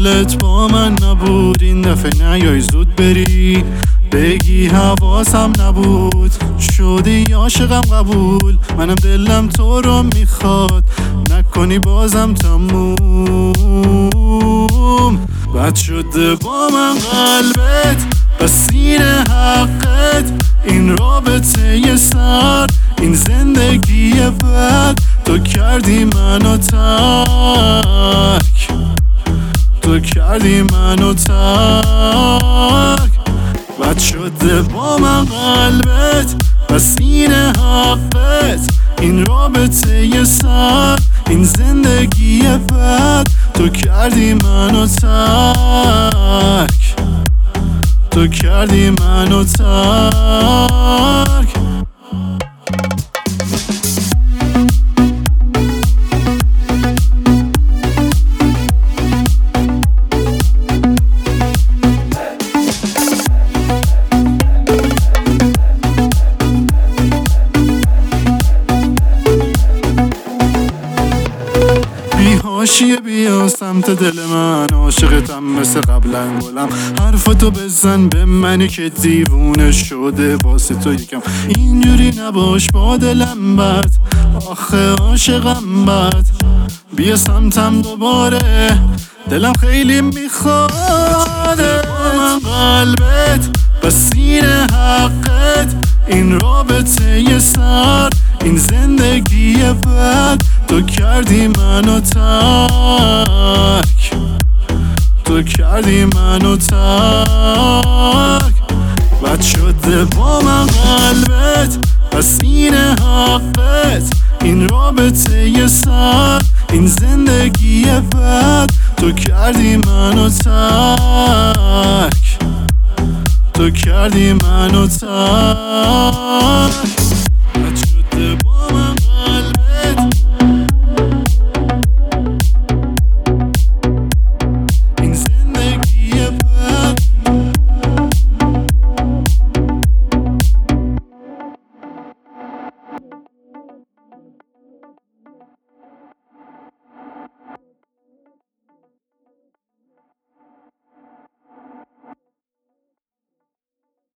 حالت با من نبود، این دفعه نیای زود بری بگی حواسم نبود. شدی عاشقم قبول، منم دلم تو رو میخواد، نکنی بازم تموم. بد شده با من قلبت و سینه حقت، این رابطه یه سر، این زندگی بد. تو کردی منو ترک، تو کردی منو ترک. بد شده با من قلبت و سینه حقت، این رابطه یه سر، این زندگی بد. تو کردی منو ترک، تو کردی منو ترک. حاشیه بیا سمت دل من، عاشقتم مثل قبلا گلم. حرفتو بزن به منی که دیوونه شده واسه تو یکم. اینجوری نباش با دلم بد، آخه عاشقم بد. بیا سمتم دوباره، دلم خیلی میخواد. من قلبت و سینه حقت، این رابطه یه سر، این زندگی بد. تو کردی منو ترک، تو کردی منو ترک. بد شده با من قلبت و سینه حقت، این رابطه یه سر، این زندگی بد. تو کردی منو ترک، تو کردی منو ترک.